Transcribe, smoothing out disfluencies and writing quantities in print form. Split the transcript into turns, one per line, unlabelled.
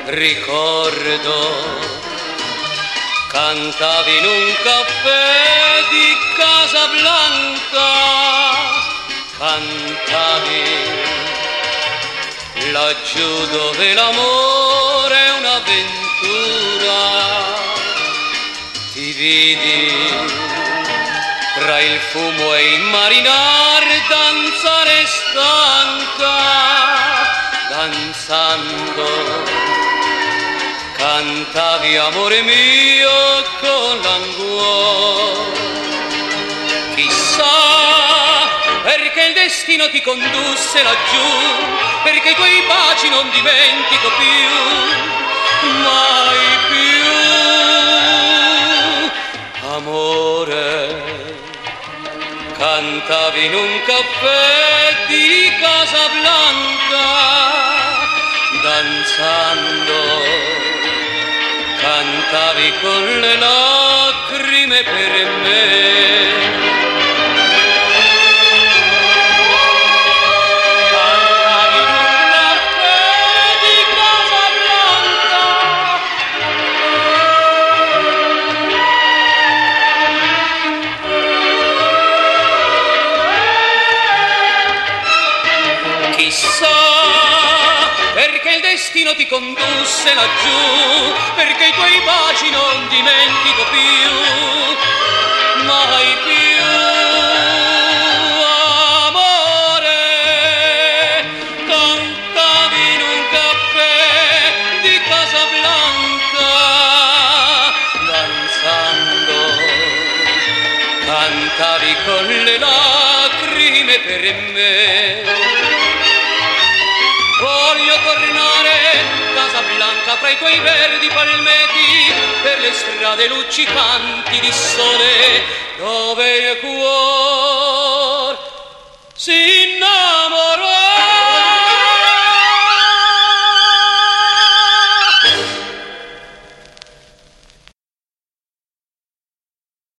ricordo, cantavi in un caffè di Casablanca, cantavi laggiù dove l'amore è un'avventura, ti vidi tra il fumo e il marinar danzare stanca, danzando cantavi amore mio con l'anguore. Chissà perché il destino ti condusse laggiù, perché i tuoi baci non dimentico più, mai più. Amore, cantavi in un caffè di Casablanca, danzando cantavi con le lacrime per me. Cantavi in un caffè di Casablanca. Chissà perché il destino ti condusse laggiù, perché i tuoi baci non dimentico più, mai più. Amore, cantavi in un caffè di Casablanca, danzando cantavi con le lacrime per me. Voglio tornare, Casablanca, fra i tuoi verdi palmeti, per le strade luccicanti di sole, dove il cuor si innamora.